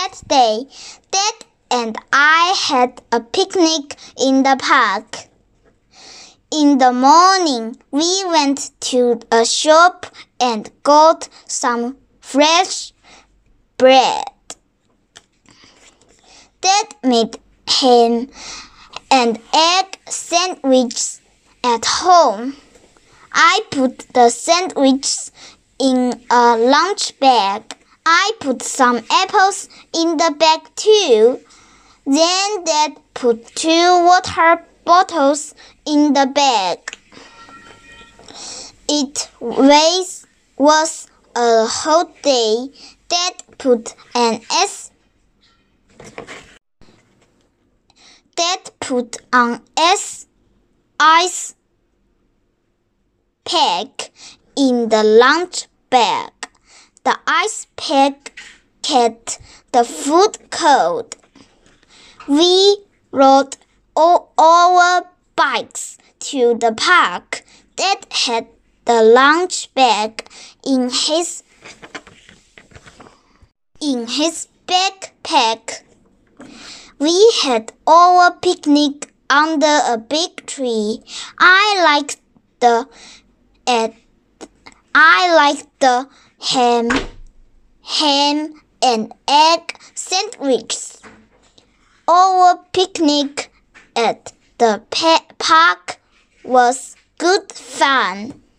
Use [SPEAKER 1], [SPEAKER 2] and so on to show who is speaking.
[SPEAKER 1] That day, Dad and I had a picnic in the park. In the morning, we went to a shop and got some fresh bread. Dad made ham and egg sandwiches at home. I put the sandwiches in a lunch bag. I put some apples in the bag too. Then Dad put 2 water bottles in the bag. It was a hot day. Dad put on ice pack in the lunch bag. The ice pack kept the food cold. We rode our bikes to the park. Dad had the lunch bag in his backpack. We had our picnic under a big tree. I liked the ham and egg sandwiches. Our picnic at the park was good fun.